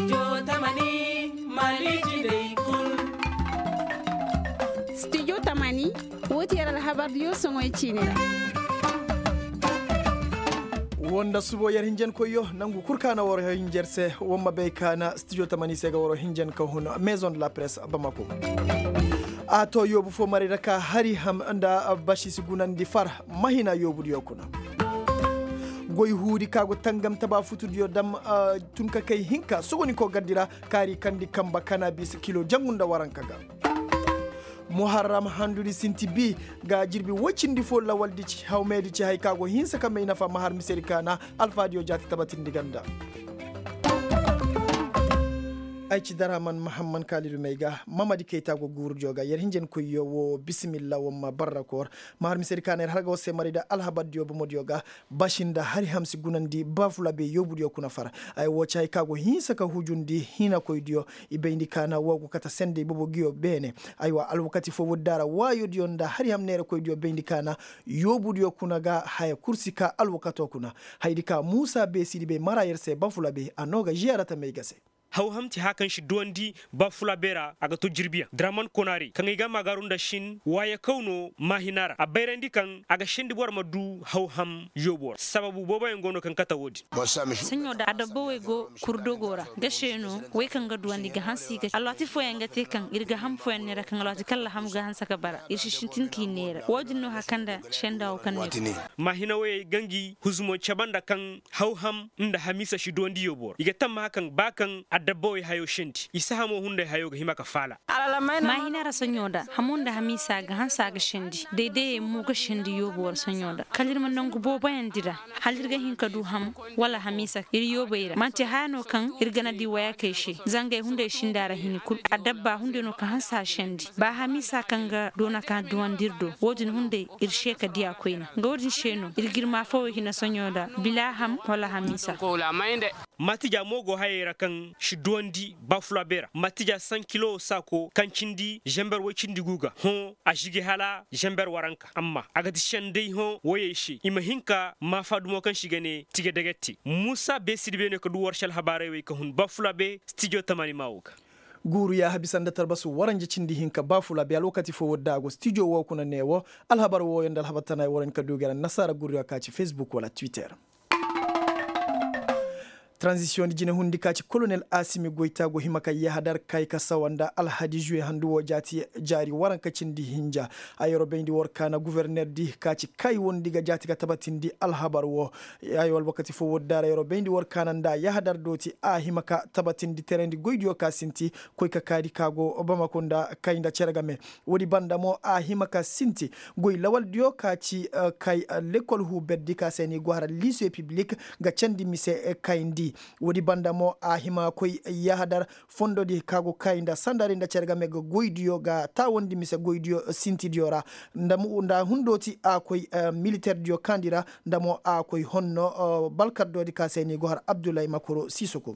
Studio Tamani Malijine Kul. Studio Tamani woti yara habardiyo songo chinira. wonda subo yar hinjen koyo nangu kurkana woro hinjerse womma be kana studio Tamani sega woro hinjen ka hono maison de la presse Bamako. Ato yobu fo mari raka hari ham anda bashi sigunandi far mahina yobu yokuna. Goy huudi kago tangam taba futudio dam tunka kay hinka sogoni ko gaddira kari kandi kamba cannabis kilo jangunda warankaga. Muharram handuri sinti bi ga jirbi wocindi fo lawaldi ci hawmedi ci hay kago hinsa kamay nafa mahar miseri kana alfadio jati tabatindi ganda. Aici daraman Muhammad Khalidou Meiga Mamadi Keita go gur joga yer hinjen ko yo bismillah wamma barakor mahar miseri kaner harga wose marida alhabaddio bo modioga bashinda hari hamsi gunandi bafula be yobudio kuna fara ay wocha kago hinsa ka hujundi hina koydio ibendi kana wogo kata sende bobo giyo bene aywa alwakati fo wodara wayo dionda hari hamnere koydio bendi kana yobudio kuna ga haya kursika alwakato kuna haidika Musa be sidi be mara yerse bafula be anoga jiarata meigase haw hamti hakan shi dondi ba fula bera aga to jirbiya draman konari kan iga magarunda shin waya kauno mahinara a bayrendi kan aga shindi bor madu haw ham yobor sababu boba ngono kan kata wodi sanyo da adabo go kurdogora gasheno way kan ga duwandi ga hansi ga alati fo yanga te kan irga ham fo en ra kan alati kala ham ga hansa ka bara irshi shintin kinera wodi no hakanda shenda o kan ne mahina way gangi huzmo chabanda kan haw ham nda hamisa shi dondi yobor iga tamma hakan bakan dabboy hayo shinti isa hamo hunde hayo ga himaka fala mahina ra sonyoda hamunda hamisa ga hansa ga shindi daidai mu ga shindi yobo sonyoda kalir man nan gubo bayan dira halir ga hinka du ham wala hamisa iri yobayra manti hano kan irgana di waya kai shi zanga hunde shindara hini kul adabba hunde no ka hansa shindi ba hamisa kan ga dona ka duwan dirdo wodin hunde irshe ka dia koina godin sheno irgirma fo hina sonyoda bila ham wala hamisa matija mogo hayera kan shidondi bafula bera matija 100 kilo sako kan cindi jember wo cindi guga ho ajige hala jember waranka amma agati shendei ho woye shi imahinka ma fadumo kan shigane tige degetti Musa be sidbe ne ko du warshal habare we ko hun bafula be studio Tamani mawuka guru ya habisanda tarbasu waranje cindi hinka bafula be alokati fo woddago studio wo kuna newo alhabar wo yandal habatana woran ka dugara nasara guru ya kaci Facebook wala Twitter. Transition di jine hundi kaci Colonel Asimi Goita go himaka yahadar kai kasawanda alhadi juye handu wo jati jari waranka cindi hinja ayoro bendi workana gouverneur di kaci kai wondi ga jati ka tabatindi alhabar wo ayo wakati fo wodara ayoro bendi workana nda yahadar doti a himaka tabatindi terendi goidio kasinti koy ka kadi kago obama konda kainda cergame wodi banda mo a himaka sinti goy lawal dio kaci kai l'école hu beddi ka seni gwara lycée public ga candi mise kaindi wodi banda mo a hima koy yahadar fondo di kago kainda sandari nda cergame go goidio ga tawondi mise goidio sinti diora ndamu nda hundoti a koy militaire dio kandira ndamo a koy honno balkaddo di kaseni go har Abdoulaye Makoro Sisoko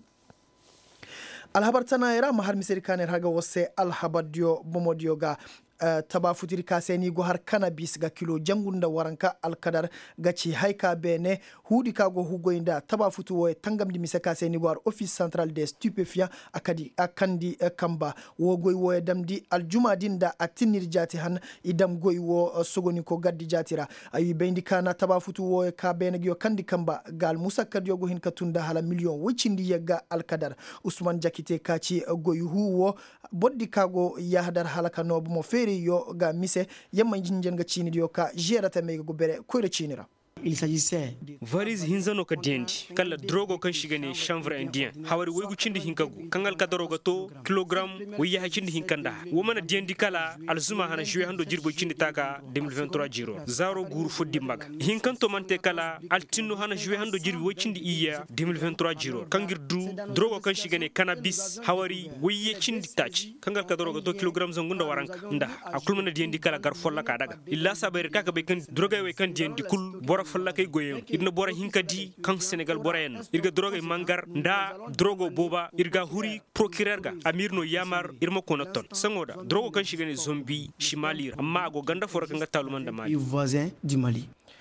alhabar tana era mahar miseri kaner haga wose alhabar dio bomodio ga taba futiri kaseni go har cannabis ga kilo jangunda waranka alkadar gaci haika bene hudi kago hugoinda taba futu wo tangamdi mise kaseni go har office central des stupéfiants akandi kamba wo goy wo damdi aljuma dinda atinir jati han idam goy wo sogoni ko gaddi jatira ayi bendi kana taba futu wo ka bene gyo kandi kamba gal musakad yogo hin katunda hala million wicindi yega alkadar Usman Jakite kaci goy huwo boddi kago yahdar halaka no mo yo ga mise yamma jinjen ga chini dio ka jerata mega go bere ko re chinira il s'agissait varis hinzano ka dendi kala drogo kan shigane chanvre indien hawari waygu cindi hinkagu kangal kadaroga to kilogram wiya ha cindi hinkanda womana dendi kala alzuma hana juwe hando jirbo cindi taka 2023 jiro zaro guru foddi maga hinkanto mante kala altinno hana juwe hando jirbo cindi iya 2023 jiro kangir du drogo kan shigane cannabis hawari wiya cindi tachi kangal kadaroga to kilogram zangunda waranka nda akulmana dendi kala gar folla ka daga illa sabayr kaka be kan droga we kan dendi kul bora falla kay goyen irna bora hinkadi kan Senegal bora en irga droga mangar nda drogo boba irga huri procureur ga amirno yamar irma konaton sangoda drogo kan shigane zombie shimalir amma go ganda fora kan talumanda mali voisin du Mali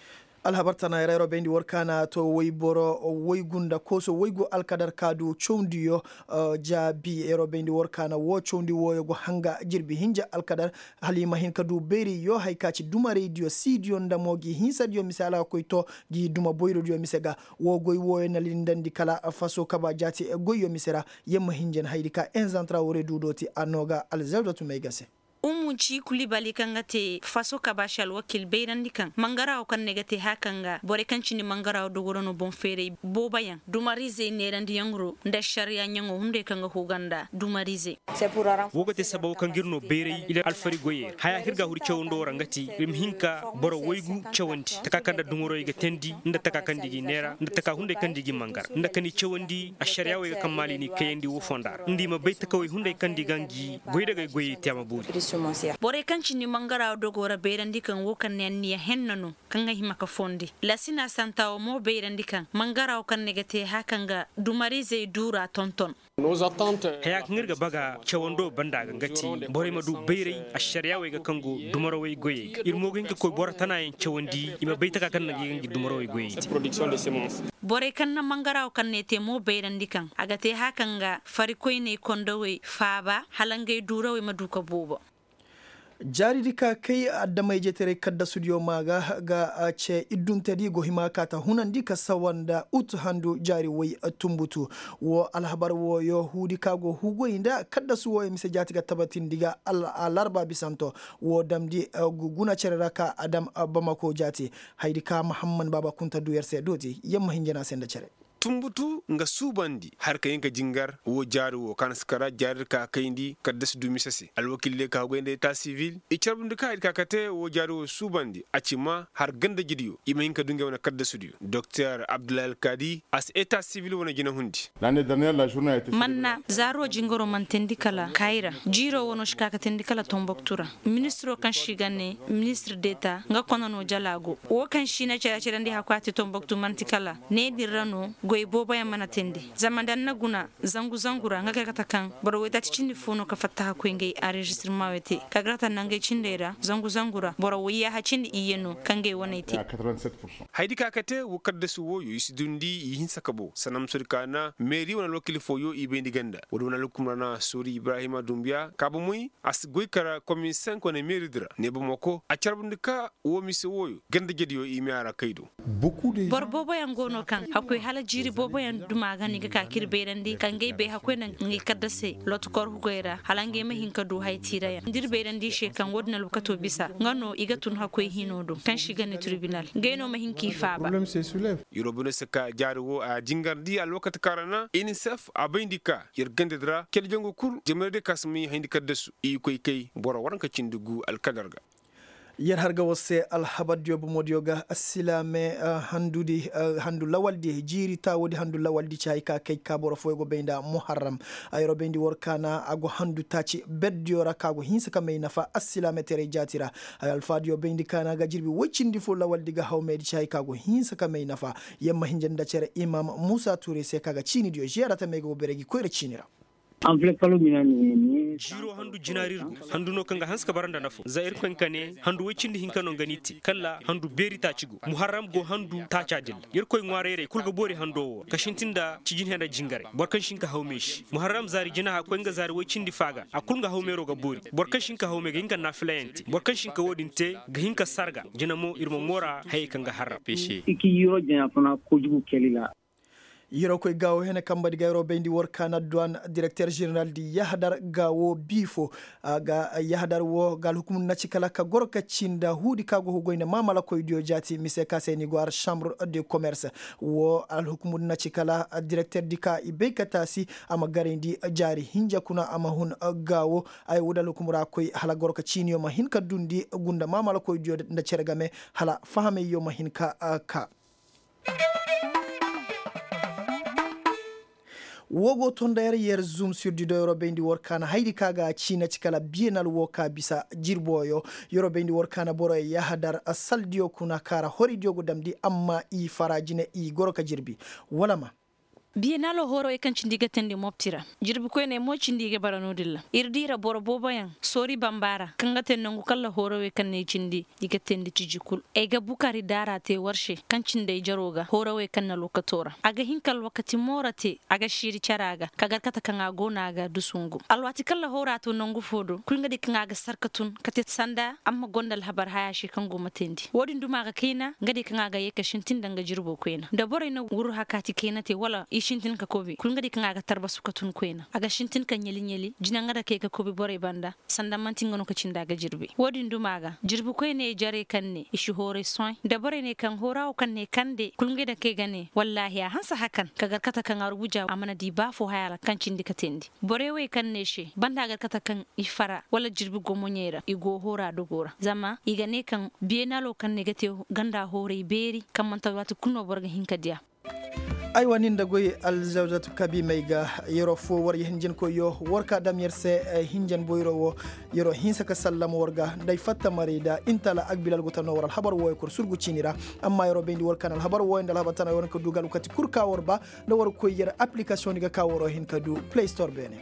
alhabartana yero bendi workana to woyboro woygunda koso woygo alkadar kadu chondiyo jabi yero bendi workana wo chondi wo go hanga jirbi hinja alkadar halima hin kadu beri yo haykaci duma radio sidio ndamogi hinsa dio misala ko to gi duma boyro dio misega wo goy wo na lindandi kala faso kaba jati e goyo misera yemma hinjen haydika enzentra wore dudoti anoga alzeldo to megase umuci kulibali kangate faso kabashal wakil beirandi kan mangara o kan negate hakanga bore kanci ni mangara o dogorono bon fere bobayan dumarize nerandi yangro nda sharia nyango hunde kanga huganda dumarize wogate sabaw kangirno beire ila alfari goye haya hirga huri chawndo rangati rim hinka boro woygu chawanti takakanda dungoro yiga tendi nda takakandi gi nera nda taka hunde kandi gi mangara nda kani chawandi a sharia we kamali ni kayendi wo fondar ndima beyta kawai hunde kandi gangi goyde goye tiama buri bore kanci ni mangara dogora beirandi kan wo kan niya hennano kanga himaka fondi lasina santa o mo beirandi kan mangara o kan negate hakanga dumarize dura tonton haya ngirga baga chawando banda gangati bore madu beire a sharia we ga kango dumaro we goye irmo genga ko boratana en chawandi ima beyta ka kan ngi dumaro we goye production de semences bore kan na mangara o kan nete mo beirandi kan agate hakanga fari koyne kondowe faaba halangay dura we madu ko bobo jari dika kai adamai jetere kadda studio maga ga ce iduntadi go himakata hunandi ka sawanda utu handu jari wai tumbutu wo alhabar wo yo hudi kago hugo inda kadda su wo mise jati ga tabatin diga alarba bisanto wo damdi guguna cereraka adam bamako jati haidika muhammad baba kunta duyarse doti yamma hinjana senda cere tumbutu nga subandi har kayin ka jingar wo jaru wo kan skara jarir ka kayindi ka desdu misasi alwakille ka gwende ta civil e charbundu ka ka kate wo jaru wo subandi acima har ganda jidiyo imayin ka dunga wona kadda studio docteur Abdoulaye Kadi as état civil wona jina hundi l'année dernière la journée a été manna zaro jingoro mantendi kala kaira jiro wono shikaka tendi kala tomboktura ministre kan shigane ministre d'état nga konono jalago wo kan shina cera ndi hakwati tomboktu mantikala ne dirano goy boba ya manatende zamandan naguna zangura nga kata kan baro weta cindi fono ka fatta ko ngey enregistrement wete ka grata nangay cindera zangura baro wiya ha cindi iyeno kange wonete 87%. haydi ka kate wo kadda su wo yisi dundi yin sakabo sanam surkana mairie wona lokili foyo ibendi ganda wona lukumana suri ibrahima dumbia kabu muy as goy kara commune 5 wona mairie dira ne bo moko a charbundika wo misi woyo ganda jediyo imiara kaydo Beaucoup de bor bobo ya ngono kan hakoy hala jiri bobo ya dumaga ni ka kirbeerandi kange be hakoy na ngi kadase lot kor hugoyra halange ma hinka du haytira ya ndir beerandi she kan wodna lukato bisa ngano igatun hakoy hinodo kan shigane tribunal ngeno ma hinki faaba problème se soulève. yorobune saka jaruwo a jingardi al wakati karana inisef abindika yer gandedra kel jongo kur jemede kasmi hindika desu i koy kay boro waranka cindugu al kadarga yer harga wose alhabadjo bo modioga asilame handu lawaldi jiri tawodi handu lawaldi chayka kay kaboro foygo benda muharram ayro bendi workana ago handu tachi beddio rakago hinsa kamay nafa asilame tere jatira ay alfadio bendi kana ga jirbi woccindi fo lawaldi ga hawmedi chayka go hinsa kamay nafa yemma hinjanda cere imam Musa Touré se kaga chini dio jerata mego beregi koyre chinira jiro handu jinarirgo handu no kanga hanska baranda nafo zair kwenkane handu wecindi hinkano ganiti kala handu beri tacigo muharram go handu tacadil yer koy ngwarere kulgo bori hando kashintinda cijin henda jingare borkan shinka hawmesh muharram zari jina ha kwenga zari wecindi faga akulga hawmero ga bori borkan shinka hawmega hinka nafilenti borkan shinka wodinte ga hinka sarga jina mo irmo mora hay kanga harra peshi iki yiro jina fana kojugu kelila yiro koy gawo hene kambadi gayro bendi workana douane directeur général di yahdar gawo bifo ga yahdar wo gal hukum naci kala ka gorka cinda hudi kago hugoyne mamala koy dio jati mise kaseni go ar chambre de commerce wo al hukum naci kala directeur dika ibekatasi ama garendi jari hinja kuna ama hun gawo ay wudal hukum ra koy hala gorka cinio ma hinka dundi gunda mamala koy dio nda ceregame hala fahame yo ma hinka ka wogo tondere yer zoom sur du Yorobendi workana haydi kaga china cikala bienal woka bisa jirboyo Yorobendi workana boro yahadar saldio kuna kara hori diogo damdi amma i farajine i goroka jirbi walama bienalo horo e kan cindiga tende moptira jirbi ko ne mo cindiga baranodilla irdira boro bobayan sori bambara kanga tennangu kala horo e kan ne cindi diga tende cijikul e ga bukari dara te warshe kan cinde jaroga horo e kan na lokatora aga hinkal wakati morate aga shiri charaga kagar kata kanga gona ga dusungu alwati kala horato nangu fodo kulnga dik nga sarkatun katet sanda amma gondal habar hayashi kango matendi wodi nduma ga kaina ngadi kanga ga yeka shintin danga jirbo koina da bore na wuru hakati kaina te wala ishintin ka kobi kulnga dik nga ga tarba sukatun koina aga shintin kan nyeli jinanga da ke ka kobi bore banda sanda mantin ngono ka cinda ga jirbi wodi nduma ga jirbu koina e jare kanne ishi hore soin da bore ne kan horawo kanne kande kulnga da ke gane wallahi ya hansa hakan kagar kata kan arbuja amana di bafo hayala kan cindi katendi bore we kanne she banda ga kata kan ifara wala jirbi gomonyera igo hora dogora zama igane kan bienalo kan negate ganda hore beri kan manta watu kuno borga hinka dia aywa ninda goy aljawjatu kabi mayga yoro fo war hinjen ko yo worka dam yerse hinjen boyro wo yoro hinsa ka sallam warga day fatta marida intala akbilal gotano waral habar wo ko surgu cinira amma yoro bendi wor kanal habar wo ndal habatana won ko dugal kati kurka worba do war ko yera application ga ka woro hin kadu play store bene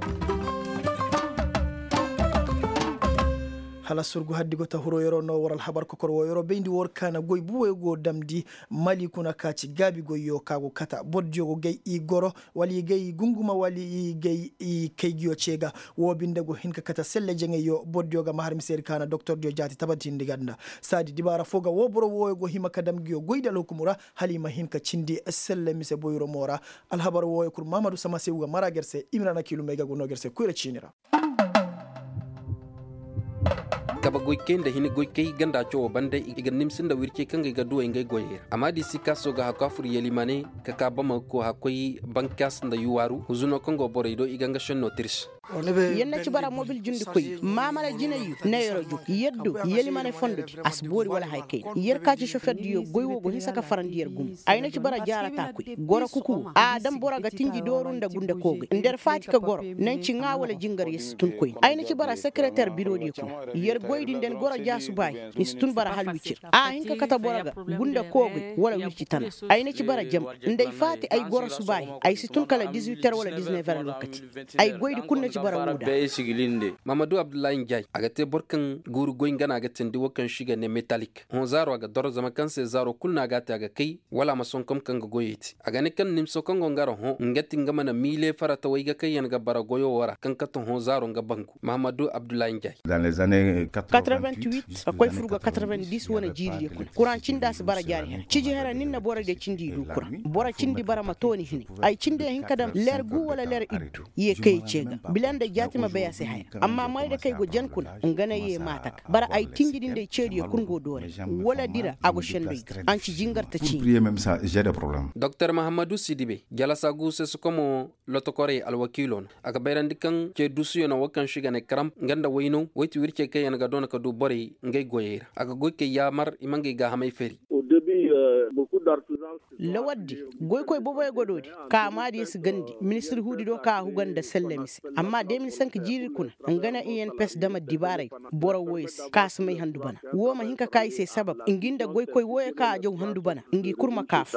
hala surgu haddi go tahuro yoro no waral habar ko kor wo yoro bendi wor kana goy buwe go damdi mali kuna kaci gabi go yo kago kata bodjo go gay I goro wali gay gunguma wali gay I kaygiyo cega wo binde go hinka kata selle jenge yo bodjo ga mahar miseri kana docteur dio jati tabati ndiganda sadi dibara foga wo boro wo go hima kadam giyo goydal hukumura halima hinka cindi selle mise boyro mora al habar wo kur mamadou sama sewga mara gerse imrana kilo mega go no gerse kuyra cinira kaba goyke da hini goyke ganda cho bande iga nimsin da wirke kanga ga duwa ngai goyer amadi sika so ga hakafur yelimane kaka bama ko hakoy bankas da yuwaru huzuno kongo boredo iga nga shonno tirs yenna ci bara mobile jundi koy mamala jinayu nayro ju yeddu yelimane fondo asbori wala haykay yer ka ci chauffeur diyo goywo go hisaka farandier gum ayna ci bara jara ta koy goro kuku adam bora ga tinji dorunda gunda koge nder fatika goro nan ci nga wala jingar yestun koy ayna ci bara secrétaire bureau di ko yer goydi den goro jasu bay istun bara halwicir hinka kata bora ga gunda koge wala wici tan ayna ci bara jam ndey fati ay goro subay ay situn kala 18h wala 19h wakati ay goydi kunna Mamadou Abdoulaye Ndiaye agate borkan guru goingana agate ndi wakan shiga ne metallic on zaro aga doro zama kan se zaro kulna agate aga kai wala mason kom kan goyeti agane kan nimso kan ngaro ho ngati ngama na mile farata waiga kai yan ga bara goyo wara kan katon ho zaro nga banku Mamadou Abdoulaye Ndiaye dans les années 88 akoy furuga 90 wona jiri yakun kuran cinda se bara jari ciji hera ninna bora de cindi du kuran bora cindi bara matoni hini ay cinde hin kadam ler gu wala ler iddu ye kai cega da jatima beya se haya amma mai da kai go jankuna ngana ye matak bara ay tingidin de cedi kungo dore wala dira ago shende an ci jingarta ci même ça j'ai des problèmes Dr Mahamadou Sidibe jalasa gu se sukomo lotokore alwakilon aka bayrandi kan ce dusu na wakan shiga ne karam nganda wayno wayti wirke kai yana ga dona ka du bore ngay goyera aka goyke yamar imangi ga hamay feri lawaddi goy koy boboy gododi ka madi su gandi ministre hudi do ka huganda sellemisi amma 2005 jiri kuna ngana INPS dama dibare boro woyes kas may handu bana woma hinka kay se sabab inginda goy koy woye ka jaw handu bana ngi kurma kaf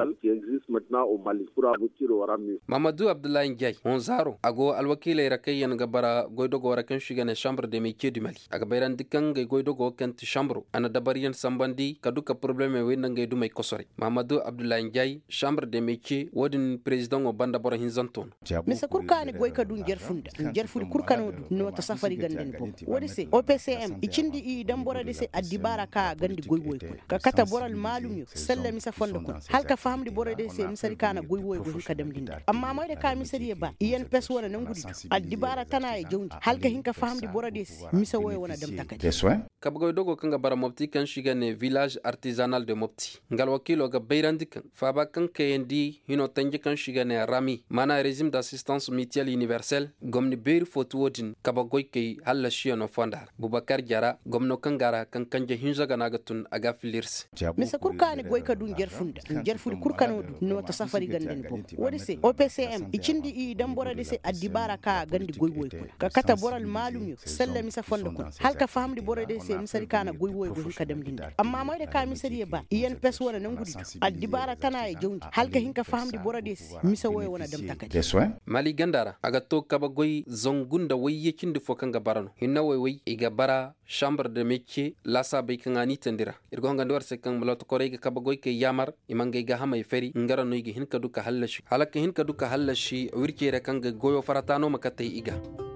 Mamadou Abdoulaye Ndiaye on zaro ago alwakile rakayen gabara goydogo warakan shigane chambre de métier du Mali aga bayran dikkan ngay goydogo kent chambre ana dabariyan sambandi kaduka problème we nangay dumay kosore Mamadou Abdoulaye Ndiaye chambre de métier wodin président o banda bora hinzanton misa kurkani goy kadun jerfudi kurkano no ta safari ganden bo wodi se OPCM icindi I dambora de se adibara ka gandi goy goy ka kata boral malum yo sella misa fondo ko halka famdi bora de se misari kana goy goy go ka dem dinda amma mai da ka misari ba INPS wona nan gudi adibara tana e jawndi halka hinka famdi bora de se misa woy wona dem takati kabgoy dogo kanga bara mopti kan shigane village artisanal de mopti ngal wakilo ga bayrandi kan faba kan kendi hino tanje kan shigane rami mana régime d'assistance mutuelle universelle gomni ber fotwodin kabgoy kay halla shiano fondar Boubacar Diara gomno kangara kan kanje hinja ganagatun aga filirs misa kurkani goy kadun jerfudi kurkano no ta safari ganden bo wodi se OPCM icindi I dambora de se adibara ka gandi goy goy ka kata boral malum yo sella misa fondo ko halka famdi bora de se misari kana goy goy go ka dem dinda amma mai da ka misari ba INPS wana nan gudi addibara tana ya jaundi halka hinka fahamdi bora des misa waye wana dam takadi des soins mali gandara aga to kaba goy zongunda wayye kindi fo kanga barano hinna way iga bara chambre de métier lasa bay kangani tendira irgo hanga ndor se kang malot korege kaba goy ke yamar imanga ga hamay feri ngara no igi hinka duka hallashi halaka hinka duka hallashi wirkere kanga goyo faratano makatay iga